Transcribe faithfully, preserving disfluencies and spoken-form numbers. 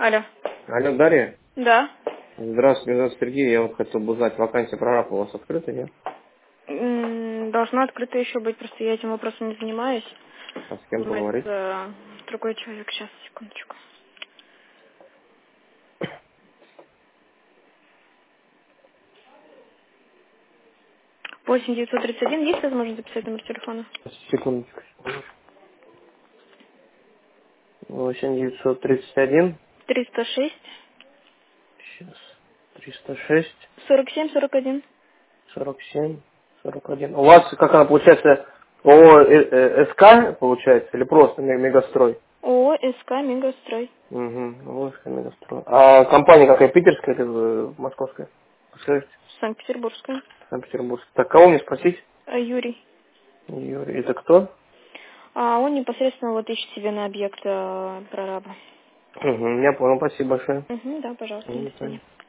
Алло. Алло, Дарья? Да. Здравствуйте, меня зовут Сергей. Я вот хотел бы узнать, вакансия прораба у вас открыта, нет? М, Должна открыта еще быть, просто я этим вопросом не занимаюсь. А с кем поговорить? Занимается другой человек. Сейчас, секундочку. восемь девятьсот тридцать один. Есть возможность записать номер телефона? Секундочку. восемь девятьсот тридцать один. триста шесть. Сейчас. триста шесть. сорок семь сорок один. сорок семь. сорок один. У вас, как она получается, ООО э, э, СК, получается, или просто ме- Мегастрой? ООО СК Мегастрой. Угу. ООО СК Мегастрой. А компания какая, питерская или э, московская? Подскажите? Санкт-Петербургская. Санкт-Петербург. Так, кого мне спросить? А Юрий. Юрий. Это кто? А он непосредственно вот ищет себе на объект э, прораба. Угу. Я понял, спасибо большое. Угу, да, пожалуйста, Мгм, до до свидания. свидания.